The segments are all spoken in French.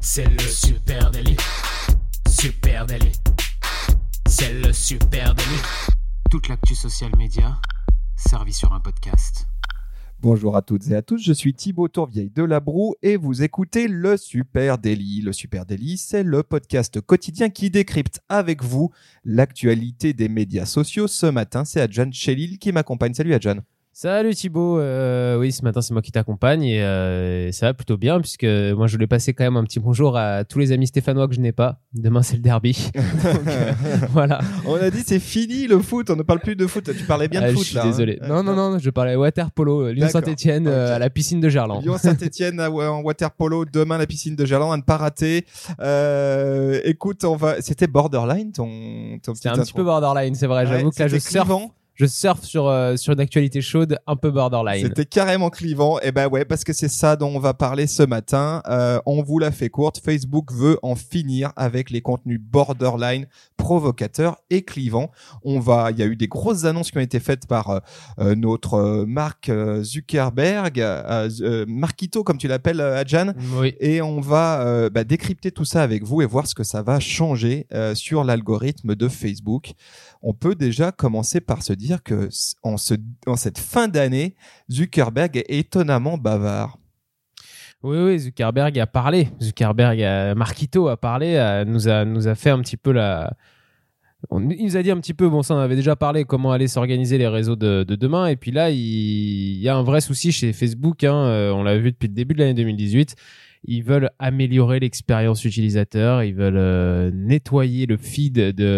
C'est le Super Daily. Super Daily. C'est le Super Daily. Toute l'actu social média servie sur un podcast. Bonjour à toutes et à tous, je suis Thibaut Tourvieille de La Broue et vous écoutez le Super Daily. Le Super Daily, c'est le podcast quotidien qui décrypte avec vous l'actualité des médias sociaux. Ce matin, c'est Adjan Chelil qui m'accompagne. Salut Adjan. Salut Thibaut, oui ce matin c'est moi qui t'accompagne et ça va plutôt bien puisque moi je voulais passer quand même un petit bonjour à tous les amis stéphanois que je n'ai pas. Demain c'est le derby. Donc, voilà. On a dit c'est fini le foot, on ne parle plus de foot. Tu parlais bien de foot je suis là. désolé. Non, je parlais water polo, Lyon Saint-Etienne à la piscine de Gerland. Lyon Saint-Etienne en water polo, demain la piscine de Gerland, à ne pas rater. Écoute, c'était borderline ton C'était un petit peu borderline, c'est vrai. J'avoue que là je surfe sur une actualité chaude un peu borderline. C'était carrément clivant. Et ben ouais, parce que c'est ça dont on va parler ce matin. On vous l'a fait courte. Facebook veut en finir avec les contenus borderline, provocateurs et clivants. Il y a eu des grosses annonces qui ont été faites par notre Mark Zuckerberg, Marquito comme tu l'appelles, Adjan. Oui. Et on va décrypter tout ça avec vous et voir ce que ça va changer sur l'algorithme de Facebook. On peut déjà commencer par se dire que en cette fin d'année, Zuckerberg est étonnamment bavard. Oui, Zuckerberg a parlé. Marquito a parlé, nous a fait un petit peu il nous a dit un petit peu, bon ça on avait déjà parlé, comment allaient s'organiser les réseaux de demain. Et puis là, il y a un vrai souci chez Facebook. On l'a vu depuis le début de l'année 2018. Ils veulent améliorer l'expérience utilisateur. Ils veulent nettoyer le feed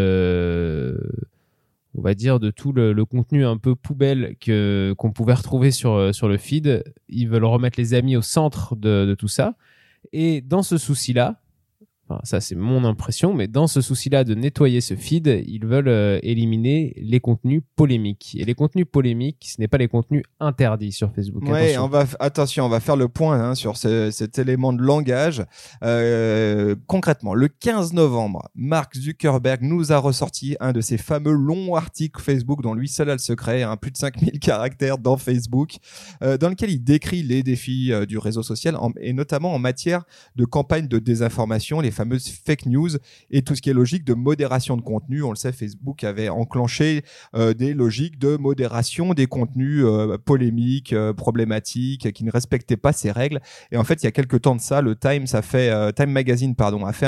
on va dire de tout le contenu un peu poubelle qu'on pouvait retrouver sur le feed. Ils veulent remettre les amis au centre de tout ça. Et dans ce souci-là, enfin, ça c'est mon impression, mais dans ce souci-là de nettoyer ce feed, ils veulent éliminer les contenus polémiques. Et les contenus polémiques, ce n'est pas les contenus interdits sur Facebook. Oui, on va faire le point sur cet élément de langage. Concrètement, le 15 novembre, Mark Zuckerberg nous a ressorti un de ces fameux longs articles Facebook dont lui seul a le secret, plus de 5000 caractères dans Facebook, dans lequel il décrit les défis du réseau social et notamment en matière de campagne de désinformation, les fameuses fake news et tout ce qui est logique de modération de contenu. On le sait, Facebook avait enclenché des logiques de modération des contenus polémiques, problématiques, qui ne respectaient pas ces règles. Et en fait, il y a quelques temps de ça, le Time Magazine a fait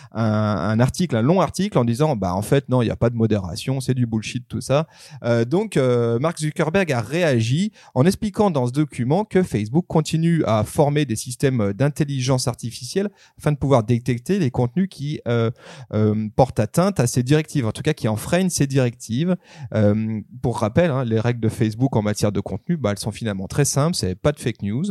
un article, un long article en disant en fait non, il n'y a pas de modération, c'est du bullshit tout ça. Donc Mark Zuckerberg a réagi en expliquant dans ce document que Facebook continue à former des systèmes d'intelligence artificielle afin de pouvoir détecter les contenus qui portent atteinte à ces directives, en tout cas qui enfreignent ces directives. Pour rappel, les règles de Facebook en matière de contenu, elles sont finalement très simples. C'est pas de fake news,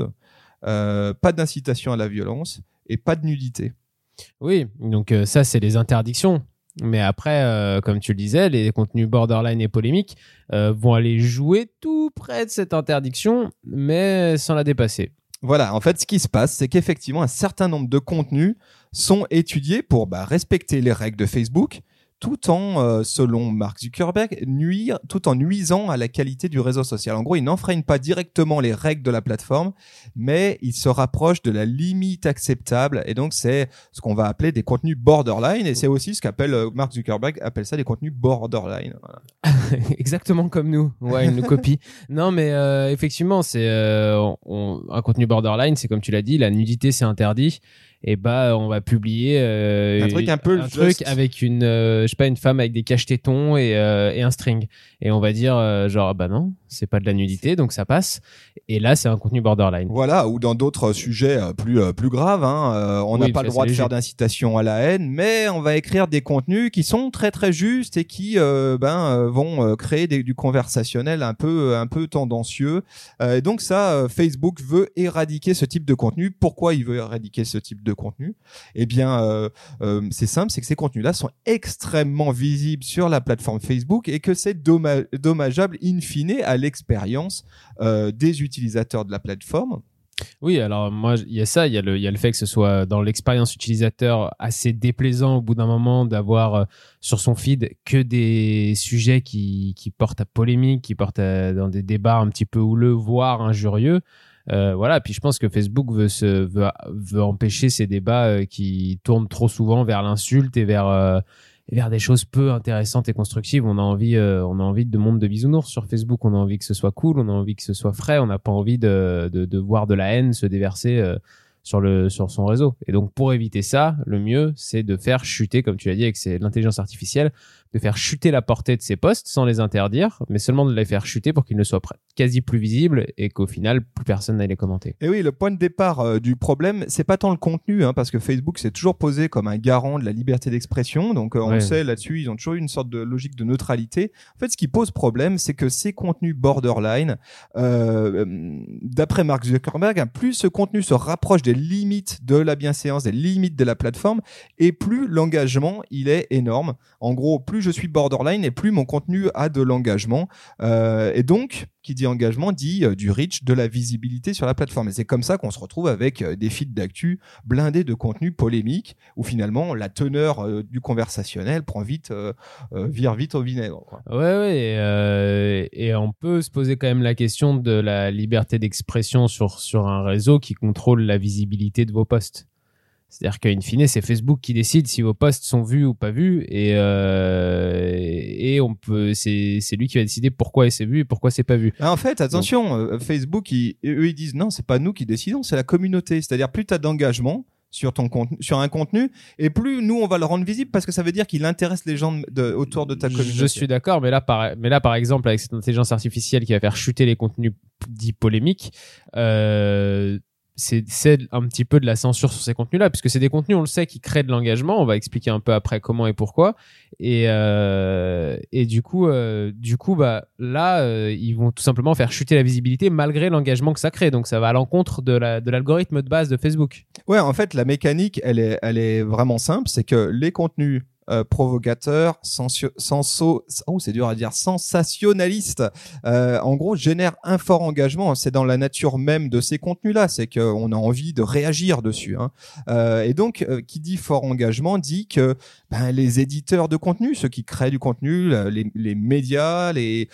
pas d'incitation à la violence et pas de nudité. Oui, donc ça c'est les interdictions. Mais après, comme tu le disais, les contenus borderline et polémiques vont aller jouer tout près de cette interdiction, mais sans la dépasser. Voilà, en fait, ce qui se passe, c'est qu'effectivement, un certain nombre de contenus sont étudiés pour respecter les règles de Facebook, tout en, selon Mark Zuckerberg, tout en nuisant à la qualité du réseau social. En gros, il n'enfreigne pas directement les règles de la plateforme, mais il se rapproche de la limite acceptable. Et donc, c'est ce qu'on va appeler des contenus borderline. Et c'est aussi ce qu'appelle Mark Zuckerberg appelle ça des contenus borderline. Voilà. Exactement comme nous. Ouais, il nous copie. Non, mais effectivement, c'est un contenu borderline, c'est comme tu l'as dit, la nudité c'est interdit. Et on va publier un truc avec une femme avec des cache-tétons et un string. Et on va dire non, c'est pas de la nudité, donc ça passe. Et là, c'est un contenu borderline. Voilà, ou dans d'autres sujets plus graves, on n'a pas le droit de faire d'incitation à la haine, mais on va écrire des contenus qui sont très très justes et qui vont créer du conversationnel un peu tendancieux. Et donc ça, Facebook veut éradiquer ce type de contenu. Pourquoi il veut éradiquer ce type de contenu? Eh bien, c'est simple, c'est que ces contenus-là sont extrêmement visibles sur la plateforme Facebook et que c'est dommageable in fine à l'expérience des utilisateurs de la plateforme. Oui, alors moi, il y a ça, il y a le fait que ce soit dans l'expérience utilisateur assez déplaisant au bout d'un moment d'avoir sur son feed que des sujets qui portent à polémique, qui portent dans des débats un petit peu houleux, voire injurieux. Voilà. Puis je pense que Facebook veut empêcher ces débats qui tournent trop souvent vers l'insulte et vers des choses peu intéressantes et constructives. On a envie de monde de bisounours sur Facebook. On a envie que ce soit cool. On a envie que ce soit frais. On n'a pas envie de voir de la haine se déverser sur son réseau. Et donc, pour éviter ça, le mieux, c'est de faire chuter, comme tu l'as dit, avec l'intelligence artificielle, de faire chuter la portée de ces posts sans les interdire, mais seulement de les faire chuter pour qu'ils ne soient quasi plus visibles et qu'au final, plus personne n'aille les commenter. Et oui, le point de départ du problème, c'est pas tant le contenu, parce que Facebook s'est toujours posé comme un garant de la liberté d'expression. Donc, on le sait, là-dessus, ils ont toujours eu une sorte de logique de neutralité. En fait, ce qui pose problème, c'est que ces contenus borderline, d'après Mark Zuckerberg, plus ce contenu se rapproche des limites de la bienséance, des limites de la plateforme, et plus l'engagement, il est énorme. En gros, plus je suis borderline et plus mon contenu a de l'engagement. Et donc, qui dit engagement dit du reach, de la visibilité sur la plateforme. Et c'est comme ça qu'on se retrouve avec des feeds d'actu blindés de contenu polémique, où finalement la teneur du conversationnel vire vite au vinaigre, quoi. Et on peut se poser quand même la question de la liberté d'expression sur un réseau qui contrôle la visibilité de vos posts. C'est-à-dire qu'in fine, c'est Facebook qui décide si vos posts sont vus ou pas vus, et c'est lui qui va décider pourquoi c'est vu et pourquoi c'est pas vu. En fait, attention, Facebook, eux ils disent non, c'est pas nous qui décidons, c'est la communauté. C'est-à-dire plus tu as d'engagement sur un contenu, et plus nous on va le rendre visible, parce que ça veut dire qu'il intéresse les gens autour de ta communauté. Je suis d'accord, mais là par exemple avec cette intelligence artificielle qui va faire chuter les contenus dits polémiques, c'est un petit peu de la censure sur ces contenus-là, puisque c'est des contenus, on le sait, qui créent de l'engagement. On va expliquer un peu après comment et pourquoi. Et du coup, ils vont tout simplement faire chuter la visibilité malgré l'engagement que ça crée. Donc, ça va à l'encontre de l'algorithme de base de Facebook. Ouais, en fait, la mécanique, elle est vraiment simple. C'est que les contenus provocateur, c'est dur à dire, sensationnaliste, en gros génère un fort engagement. C'est dans la nature même de ces contenus-là, c'est qu'on a envie de réagir dessus, et donc qui dit fort engagement dit que les éditeurs de contenu, ceux qui créent du contenu, les médias,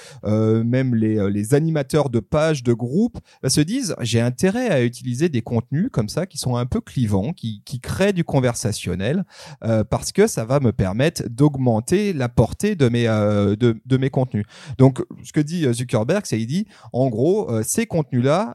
même les animateurs de pages, de groupes, se disent j'ai intérêt à utiliser des contenus comme ça qui sont un peu clivants, qui créent du conversationnel, parce que ça va me permettre d'augmenter la portée de mes contenus. Donc, ce que dit Zuckerberg, c'est il dit, en gros, ces contenus-là,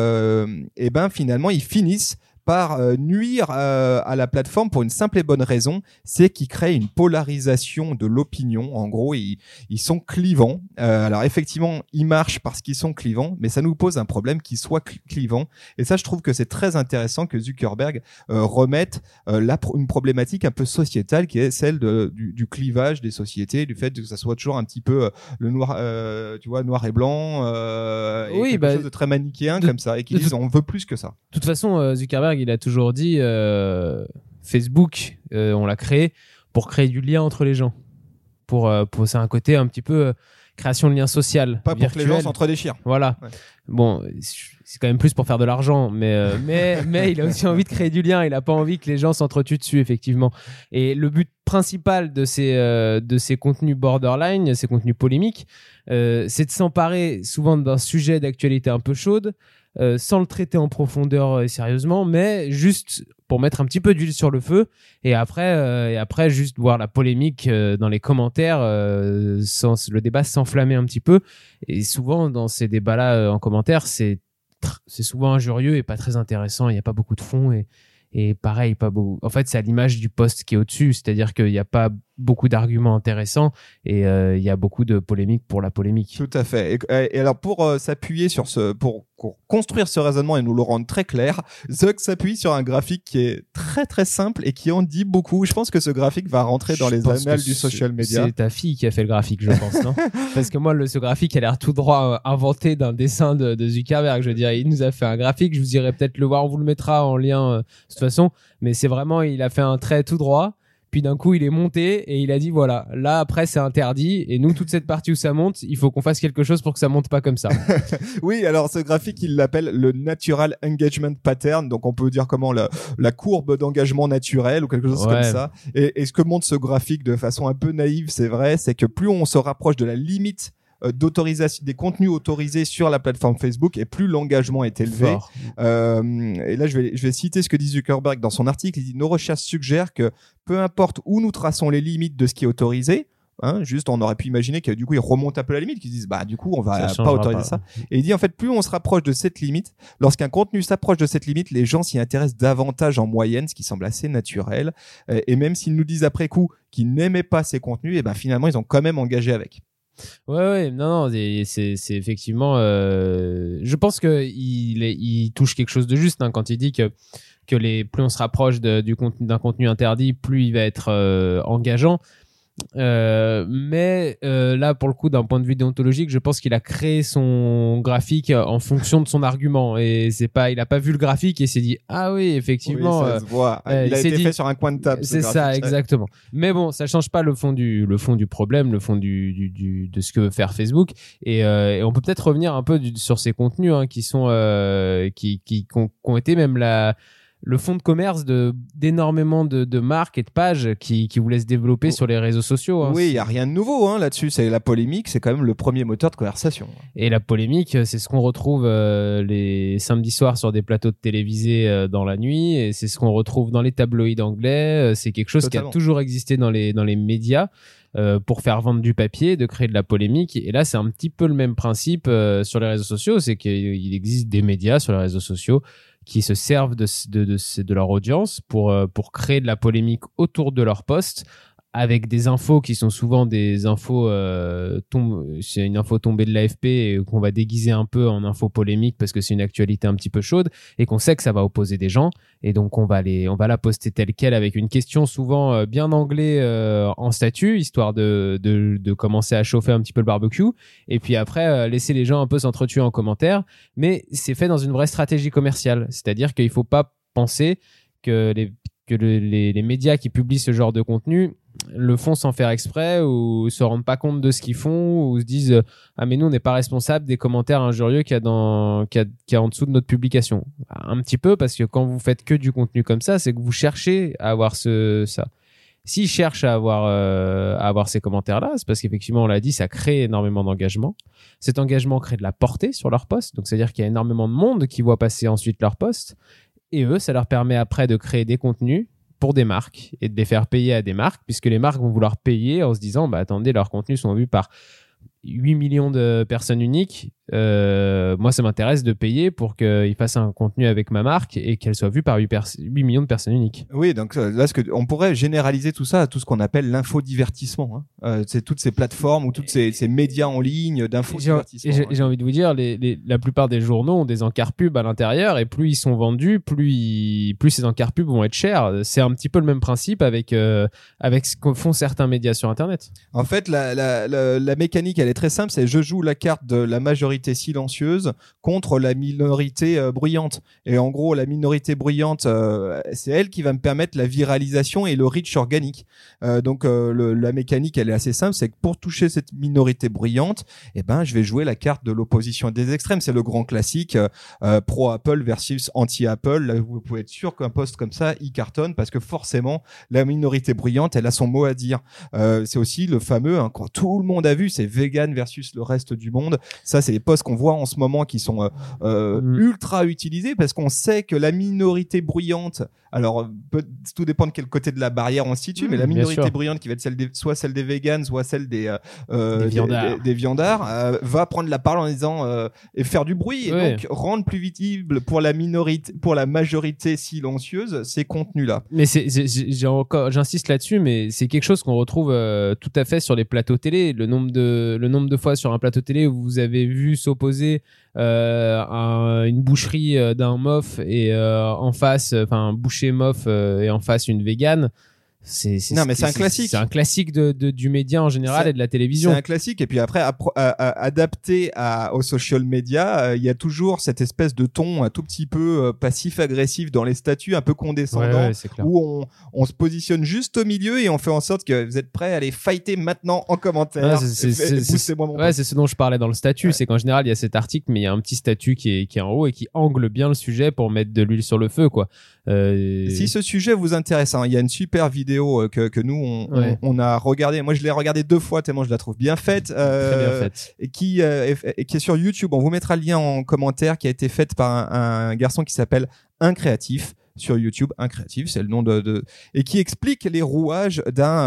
finalement, ils finissent par nuire à la plateforme pour une simple et bonne raison, c'est qu'ils créent une polarisation de l'opinion. En gros, ils sont clivants. Alors effectivement, ils marchent parce qu'ils sont clivants, mais ça nous pose un problème qu'ils soient clivants. Et ça, je trouve que c'est très intéressant que Zuckerberg remette une problématique un peu sociétale, qui est celle du clivage des sociétés, du fait que ça soit toujours un petit peu le noir, noir et blanc, et quelque chose de très manichéen comme ça, et qu'ils disent on veut plus que ça. De toute façon, Zuckerberg, il a toujours dit Facebook, on l'a créé pour créer du lien entre les gens. C'est un côté un petit peu création de lien social. Pas virtuel. Pour que les gens s'entre-déchirent. Voilà. Ouais. Bon, c'est quand même plus pour faire de l'argent, mais il a aussi envie de créer du lien. Il n'a pas envie que les gens s'entretuent dessus, effectivement. Et le but principal de ces contenus borderline, ces contenus polémiques, c'est de s'emparer souvent d'un sujet d'actualité un peu chaude, sans le traiter en profondeur et sérieusement, mais juste pour mettre un petit peu d'huile sur le feu, et après juste voir la polémique dans les commentaires, sans le débat s'enflammer un petit peu. Et souvent dans ces débats-là en commentaire, c'est souvent injurieux et pas très intéressant. Il n'y a pas beaucoup de fond, et pareil, pas beaucoup. En fait, c'est à l'image du post qui est au-dessus, c'est-à-dire qu'il n'y a pas beaucoup d'arguments intéressants, et il y a beaucoup de polémiques pour la polémique. Tout à fait. Et alors pour s'appuyer sur pour construire ce raisonnement et nous le rendre très clair, Zuck s'appuie sur un graphique qui est très très simple et qui en dit beaucoup. Je pense que ce graphique va rentrer dans les annales du social media. C'est ta fille qui a fait le graphique, je pense, non? Parce que moi, ce graphique a l'air tout droit inventé d'un dessin de Zuckerberg. Je veux dire, il nous a fait un graphique. Je vous irai peut-être le voir. On vous le mettra en lien de toute façon. Mais c'est vraiment, il a fait un trait tout droit. Puis d'un coup, il est monté et il a dit voilà, là après c'est interdit, et nous, toute cette partie où ça monte, il faut qu'on fasse quelque chose pour que ça monte pas comme ça. Oui, alors ce graphique, il l'appelle le Natural Engagement Pattern, donc on peut dire comment la courbe d'engagement naturel ou quelque chose comme ça. Et ce que montre ce graphique de façon un peu naïve, c'est vrai, c'est que plus on se rapproche de la limite d'autorisation, des contenus autorisés sur la plateforme Facebook, et plus l'engagement est élevé. Et là, je vais citer ce que dit Zuckerberg dans son article. Il dit: nos recherches suggèrent que peu importe où nous traçons les limites de ce qui est autorisé, juste, on aurait pu imaginer que du coup ils remontent un peu la limite, qu'ils disent du coup on va pas autoriser ça. Et il dit en fait, plus on se rapproche de cette limite, lorsqu'un contenu s'approche de cette limite, les gens s'y intéressent davantage en moyenne, ce qui semble assez naturel. Et même s'ils nous disent après coup qu'ils n'aimaient pas ces contenus, et finalement ils ont quand même engagé avec. Ouais, non, c'est effectivement. Je pense que il touche quelque chose de juste quand il dit que plus on se rapproche d'un contenu interdit, plus il va être engageant. Mais là, pour le coup, d'un point de vue déontologique, je pense qu'il a créé son graphique en fonction de son argument, et il a pas vu le graphique et s'est dit: ah oui, effectivement, ça se voit. Il a été fait sur un coin de table. C'est ça, exactement. Mais bon, ça change pas le fond du problème, le fond de ce que veut faire Facebook. Et on peut peut-être revenir un peu sur ces contenus qui sont qui ont été même le fond de commerce d'énormément de marques et de pages qui voulaient se développer sur les réseaux sociaux. Oui, il n'y a rien de nouveau là-dessus. C'est la polémique, c'est quand même le premier moteur de conversation. Et la polémique, c'est ce qu'on retrouve les samedis soirs sur des plateaux de télévisés dans la nuit, et c'est ce qu'on retrouve dans les tabloïds anglais. C'est quelque chose qui a toujours existé dans les médias. Pour faire vendre du papier, de créer de la polémique. Et là, c'est un petit peu le même principe sur les réseaux sociaux. C'est qu'il existe des médias sur les réseaux sociaux qui se servent de leur audience pour créer de la polémique autour de leur post, avec des infos qui sont souvent des infos c'est une info tombée de l'AFP et qu'on va déguiser un peu en info polémique parce que c'est une actualité un petit peu chaude et qu'on sait que ça va opposer des gens, et donc on va la poster telle quelle avec une question souvent bien anglais en statut, histoire de commencer à chauffer un petit peu le barbecue, et puis après laisser les gens un peu s'entretuer en commentaire. Mais c'est fait dans une vraie stratégie commerciale, c'est-à-dire qu'il faut pas penser que les médias qui publient ce genre de contenu le font sans faire exprès, ou se rendent pas compte de ce qu'ils font, ou se disent: ah mais nous on n'est pas responsable des commentaires injurieux qu'il y a en dessous de notre publication. Un petit peu, parce que quand vous faites que du contenu comme ça, c'est que vous cherchez à avoir ça. S'ils cherchent à avoir ces commentaires-là, c'est parce qu'effectivement, on l'a dit, ça crée énormément d'engagement. Cet engagement crée de la portée sur leur post, donc c'est-à-dire qu'il y a énormément de monde qui voit passer ensuite leur post, et eux, ça leur permet après de créer des contenus pour des marques et de les faire payer à des marques, puisque les marques vont vouloir payer en se disant: attendez, leurs contenus sont vus par 8 millions de personnes uniques. Moi, ça m'intéresse de payer pour qu'ils fassent un contenu avec ma marque et qu'elle soit vue par 8 millions de personnes uniques. Oui, donc là, on pourrait généraliser tout ça à tout ce qu'on appelle l'infodivertissement. C'est toutes ces plateformes ou toutes ces médias en ligne d'infodivertissement. J'ai envie de vous dire, la plupart des journaux ont des encarts pubs à l'intérieur, et plus ils sont vendus, plus ces encarts pubs vont être chers. C'est un petit peu le même principe avec ce que font certains médias sur Internet. En fait, la mécanique, elle est très simple. C'est: je joue la carte de la majorité silencieuse contre la minorité bruyante. Et en gros, la minorité bruyante, c'est elle qui va me permettre la viralisation et le reach organique. Donc la mécanique, elle est assez simple. C'est que pour toucher cette minorité bruyante, je vais jouer la carte de l'opposition des extrêmes. C'est le grand classique pro-Apple versus anti-Apple. Là, vous pouvez être sûr qu'un post comme ça, il cartonne, parce que forcément, la minorité bruyante, elle a son mot à dire. C'est aussi le fameux, quand tout le monde a vu, c'est vegan versus le reste du monde. Ça, c'est les posts qu'on voit en ce moment qui sont ultra utilisés, parce qu'on sait que la minorité bruyante, alors tout dépend de quel côté de la barrière on se situe, mais la minorité bruyante qui va être soit celle des vegans, soit celle des viandards, va prendre la parole en disant et faire du bruit, et donc rendre plus visible pour la majorité silencieuse ces contenus-là. Mais j'insiste là-dessus, mais c'est quelque chose qu'on retrouve tout à fait sur les plateaux télé. Le nombre de fois sur un plateau télé où vous avez vu s'opposer une boucherie d'un MOF et en face, un boucher MOF et en face une végane. C'est un classique. C'est un classique du média en général et de la télévision. C'est un classique. Et puis après, adapté aux social media, il y a toujours cette espèce de ton un tout petit peu passif-agressif dans les statuts, un peu condescendant, où on se positionne juste au milieu et on fait en sorte que vous êtes prêts à les fighter maintenant en commentaire. C'est ce dont je parlais dans le statut. C'est qu'en général, il y a cet article, mais il y a un petit statut qui est en haut et qui angle bien le sujet pour mettre de l'huile sur le feu, quoi. Si ce sujet vous intéresse, il y a une super vidéo que nous on a regardé. Moi, je l'ai regardé 2 fois tellement je la trouve bien faite. Très bien faite. Et qui est sur YouTube. On vous mettra le lien en commentaire, qui a été faite par un garçon qui s'appelle Un Créatif. Sur YouTube, Un Créatif, c'est le nom et qui explique les rouages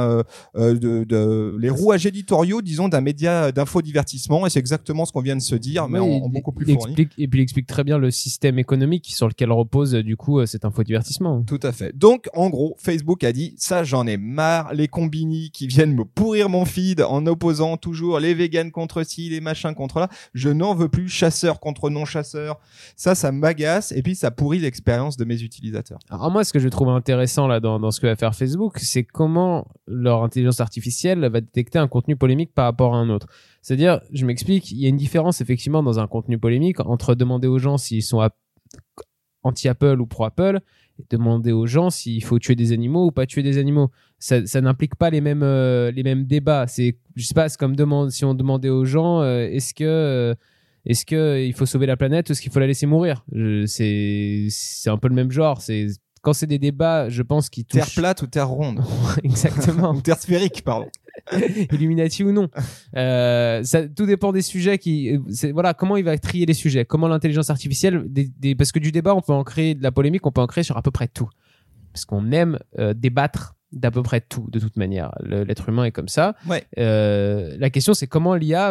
les rouages éditoriaux, disons, d'un média d'infodivertissement, et c'est exactement ce qu'on vient de se dire, mais en beaucoup plus fourni. Et puis il explique très bien le système économique sur lequel repose du coup cet infodivertissement. Tout à fait. Donc, en gros, Facebook a dit, ça j'en ai marre, les combini qui viennent me pourrir mon feed en opposant toujours les vegans contre ci, les machins contre là, je n'en veux plus, chasseurs contre non-chasseurs, ça m'agace, et puis ça pourrit l'expérience de mes utilisateurs. Alors moi, ce que je trouve intéressant là dans ce que va faire Facebook, c'est comment leur intelligence artificielle va détecter un contenu polémique par rapport à un autre. C'est-à-dire, je m'explique, il y a une différence effectivement dans un contenu polémique entre demander aux gens s'ils sont anti-Apple ou pro-Apple et demander aux gens s'il faut tuer des animaux ou pas tuer des animaux. Ça n'implique pas les mêmes débats. C'est, je sais pas, c'est comme si on demandait aux gens est-ce que il faut sauver la planète ou est-ce qu'il faut la laisser mourir? C'est un peu le même genre. Quand c'est des débats, je pense, qui touchent... Terre plate ou terre ronde. Exactement. Ou terre sphérique, pardon. Illuminati ou non. Tout dépend des sujets voilà, comment il va trier les sujets. Comment l'intelligence artificielle... parce que du débat, on peut en créer, de la polémique, on peut en créer sur à peu près tout. Parce qu'on aime débattre d'à peu près tout, de toute manière. L'être humain est comme ça. Ouais. La question, c'est comment l'IA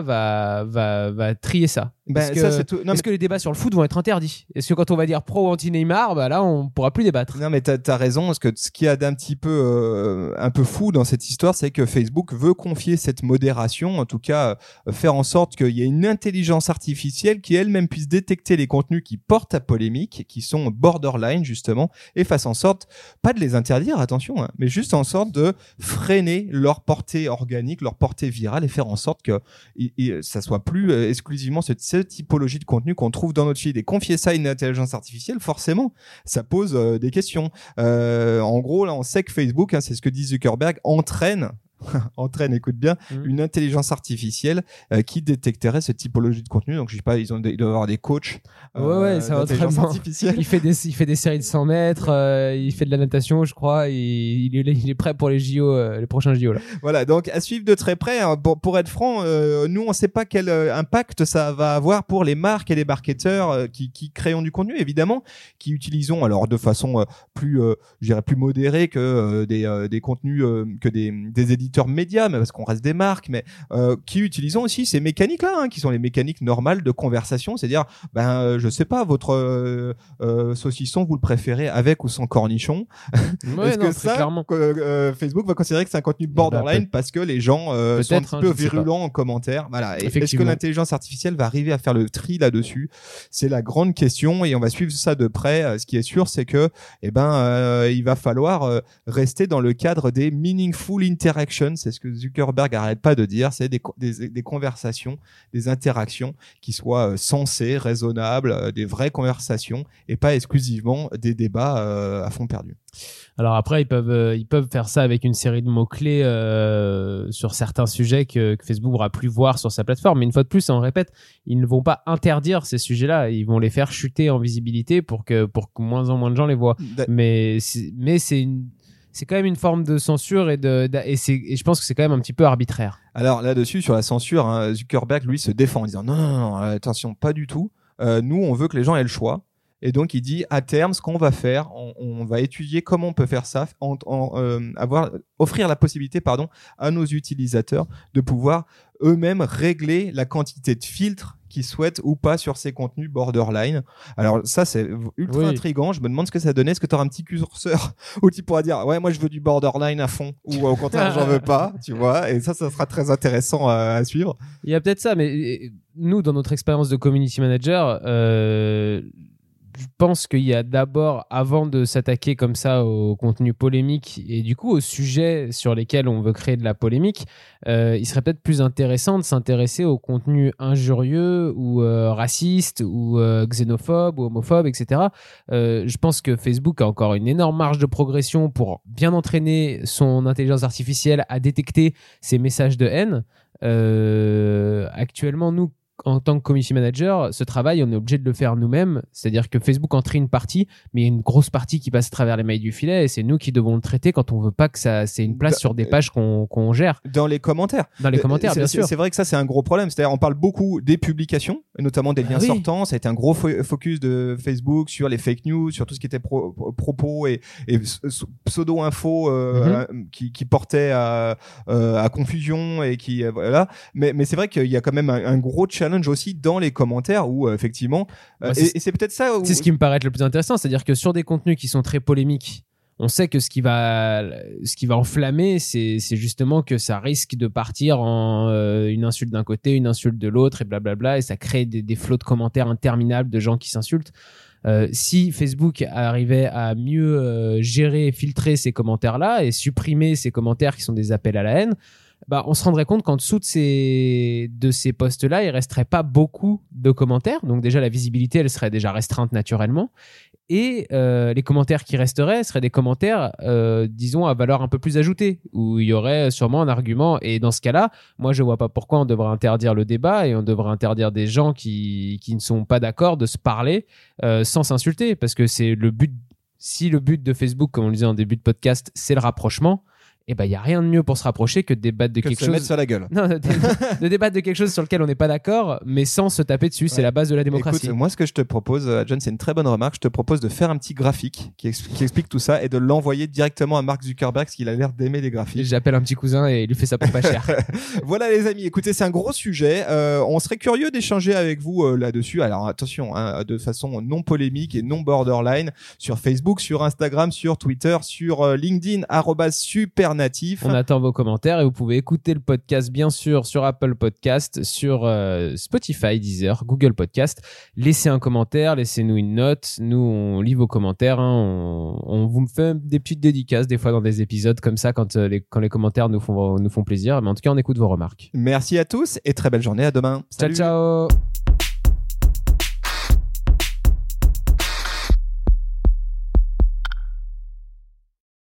va trier ça. Est-ce que les débats sur le foot vont être interdits? Est-ce que quand on va dire pro ou anti-Neymar, là, on pourra plus débattre? Non, mais t'as raison. Parce que ce qu'il y a d'un petit peu, un peu fou dans cette histoire, c'est que Facebook veut confier cette modération, en tout cas, faire en sorte qu'il y ait une intelligence artificielle qui elle-même puisse détecter les contenus qui portent à polémique, qui sont borderline, justement, et fasse en sorte, pas de les interdire, attention, mais juste en sorte de freiner leur portée organique, leur portée virale, et faire en sorte que ça soit plus exclusivement cette typologie de contenu qu'on trouve dans notre feed. Et confier ça à une intelligence artificielle, forcément, ça pose des questions. En gros, là, on sait que Facebook, c'est ce que dit Zuckerberg, entraîne, écoute bien, une intelligence artificielle qui détecterait cette typologie de contenu. Donc je sais pas, ils doivent avoir des coachs ça d'intelligence artificielle. Il fait des séries de 100 mètres, il fait de la natation, je crois, et il est prêt pour les JO, les prochains JO là. Voilà, donc à suivre de très près. Pour être franc, nous on sait pas quel impact ça va avoir pour les marques et les marketeurs qui créent du contenu, évidemment, qui utilisons alors de façon plus modérée que des contenus que des éditeurs médias, mais parce qu'on reste des marques, mais qui utilisons aussi ces mécaniques-là, qui sont les mécaniques normales de conversation, c'est-à-dire, je sais pas, votre saucisson, vous le préférez avec ou sans cornichon? Est-ce que ça, Facebook va considérer que c'est un contenu borderline parce que les gens sont un petit peu virulents en commentaire? Voilà. Est-ce que l'intelligence artificielle va arriver à faire le tri là-dessus? C'est la grande question, et on va suivre ça de près. Ce qui est sûr, c'est que, il va falloir rester dans le cadre des meaningful interactions. C'est ce que Zuckerberg arrête pas de dire, c'est des conversations, des interactions qui soient sensées, raisonnables, des vraies conversations, et pas exclusivement des débats à fond perdu. Alors après, ils peuvent faire ça avec une série de mots-clés sur certains sujets que Facebook pourra plus voir sur sa plateforme. Mais une fois de plus, on répète, ils ne vont pas interdire ces sujets-là. Ils vont les faire chuter en visibilité pour que moins en moins de gens les voient. Mais c'est quand même une forme de censure et je pense que c'est quand même un petit peu arbitraire. Alors là-dessus, sur la censure, Zuckerberg, lui, se défend en disant non, attention, pas du tout. Nous, on veut que les gens aient le choix. Et donc, il dit, à terme, ce qu'on va faire, on va étudier comment on peut faire ça, offrir la possibilité, à nos utilisateurs de pouvoir eux-mêmes régler la quantité de filtres qu'ils souhaitent ou pas sur ces contenus borderline. Alors ça, c'est ultra intriguant. Je me demande ce que ça donnait. Est-ce que tu auras un petit curseur où tu pourras dire ouais, moi je veux du borderline à fond, ou au contraire j'en veux pas, tu vois. Et ça sera très intéressant à suivre. Il y a peut-être ça, mais nous, dans notre expérience de community manager, je pense qu'il y a d'abord, avant de s'attaquer comme ça au contenu polémique et du coup aux sujets sur lesquels on veut créer de la polémique, il serait peut-être plus intéressant de s'intéresser au contenu injurieux ou raciste ou xénophobe ou homophobe, etc. Je pense que Facebook a encore une énorme marge de progression pour bien entraîner son intelligence artificielle à détecter ces messages de haine. Actuellement, nous, en tant que community manager, ce travail, on est obligé de le faire nous-mêmes. C'est-à-dire que Facebook en trie une partie, mais il y a une grosse partie qui passe à travers les mailles du filet et c'est nous qui devons le traiter quand on veut pas que ça c'est une place sur des pages qu'on gère. Dans les commentaires. Dans les commentaires, bien sûr. C'est vrai que ça, c'est un gros problème. C'est-à-dire, on parle beaucoup des publications, et notamment des liens sortants. Ça a été un gros focus de Facebook sur les fake news, sur tout ce qui était propos et pseudo-infos qui portaient à confusion et qui voilà. Mais c'est vrai qu'il y a quand même un gros challenge aussi dans les commentaires où effectivement et c'est peut-être ça. C'est ce qui me paraît être le plus intéressant, c'est-à-dire que sur des contenus qui sont très polémiques, on sait que ce qui va enflammer, c'est justement que ça risque de partir en une insulte d'un côté, une insulte de l'autre et blablabla, et ça crée des flots de commentaires interminables de gens qui s'insultent. Si Facebook arrivait à mieux gérer et filtrer ces commentaires-là et supprimer ces commentaires qui sont des appels à la haine, on se rendrait compte qu'en dessous de ces posts-là, il resterait pas beaucoup de commentaires. Donc déjà, la visibilité, elle serait déjà restreinte naturellement. Et les commentaires qui resteraient seraient des commentaires, disons, à valeur un peu plus ajoutée, où il y aurait sûrement un argument. Et dans ce cas-là, moi, je vois pas pourquoi on devrait interdire le débat et on devrait interdire des gens qui ne sont pas d'accord de se parler sans s'insulter. Parce que c'est le but. Si le but de Facebook, comme on le disait en début de podcast, c'est le rapprochement, et il y a rien de mieux pour se rapprocher que de débattre de quelque chose. Mettre sur la gueule. Non, de débattre de quelque chose sur lequel on n'est pas d'accord, mais sans se taper dessus. C'est la base de la démocratie. Écoute, moi, ce que je te propose, John, c'est une très bonne remarque. Je te propose de faire un petit graphique qui explique tout ça et de l'envoyer directement à Mark Zuckerberg, parce qu'il a l'air d'aimer les graphiques. J'appelle un petit cousin et il lui fait ça pour pas cher. Voilà, les amis. Écoutez, c'est un gros sujet. On serait curieux d'échanger avec vous là-dessus. Alors, attention, de façon non polémique et non borderline, sur Facebook, sur Instagram, sur Twitter, sur LinkedIn, @supernatif. On attend vos commentaires et vous pouvez écouter le podcast bien sûr sur Apple Podcast, sur Spotify, Deezer, Google Podcast. Laissez un commentaire, laissez-nous une note. Nous, on lit vos commentaires. On vous fait des petites dédicaces des fois dans des épisodes comme ça quand les commentaires nous font plaisir. Mais en tout cas, on écoute vos remarques. Merci à tous et très belle journée. À demain. Ciao, ciao.